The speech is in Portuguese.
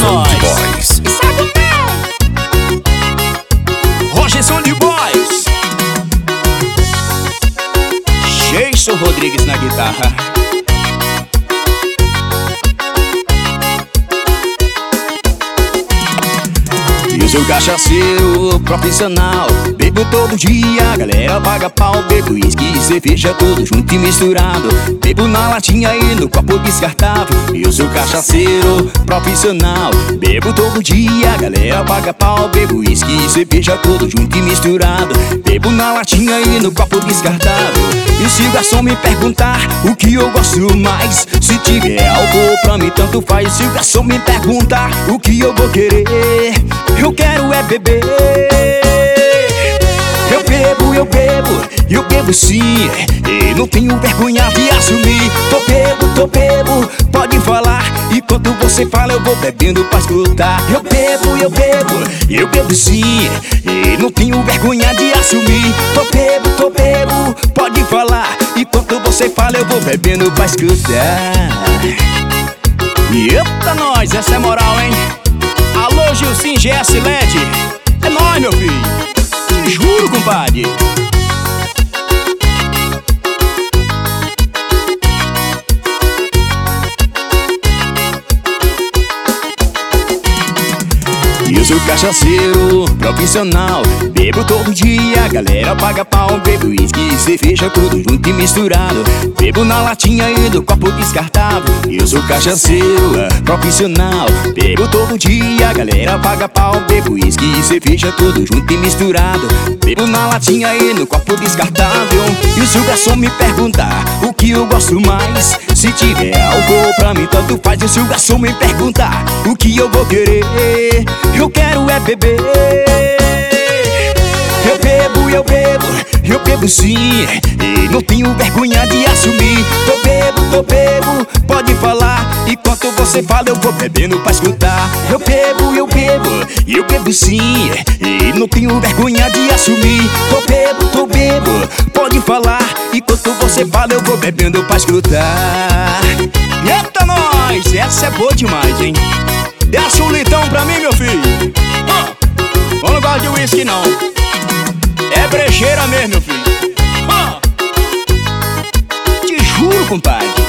Sound Boys. Roger Sound Boys. Jason Rodrigues na guitarra. Eu sou cachaceiro profissional, bebo todo dia, galera paga pau. Bebo uísque e cerveja tudo junto e misturado, bebo na latinha e no copo descartável. Eu sou cachaceiro profissional, bebo todo dia, galera paga pau. Bebo uísque e cerveja tudo junto e misturado, bebo na latinha e no copo descartável. E se o garçom me perguntar o que eu gosto mais, se tiver álcool pra mim tanto faz. Se o garçom me perguntar o que eu vou querer, eu quero é beber. Eu bebo sim, e não tenho vergonha de assumir. Tô bebo, pode falar. E quando você fala eu vou bebendo pra escutar. Eu bebo sim, e não tenho vergonha de assumir. Tô bebo, pode falar. E quando você fala eu vou bebendo pra escutar. Eita nós, essa é moral, hein? Alô, Gilcim GS LED. É nóis, meu filho. Te juro, compadre. Eu sou cachaceiro profissional, bebo todo dia, galera paga pau. Bebo uísque e cerveja tudo junto e misturado, bebo na latinha e no copo descartável. Eu sou cachaceiro profissional, bebo todo dia, galera paga pau. Bebo uísque e cerveja tudo junto e misturado, bebo na latinha e no copo descartável. E se o garçom me perguntar o que eu gosto mais, se tiver álcool pra mim tanto faz. E se o garçom me perguntar o que eu vou querer, eu quero é beber. Eu bebo sim, e não tenho vergonha de assumir. Tô bebo, pode falar. E quando você fala eu vou bebendo pra escutar. Eu bebo sim, e não tenho vergonha de assumir. Tô bebo, pode falar. E quando você fala eu vou bebendo pra escutar. Eita nós, essa é boa demais, hein? Desce um litão pra mim, meu filho. Eu não gosto de uísque, não. É brejeira mesmo, meu filho. Te juro, compadre.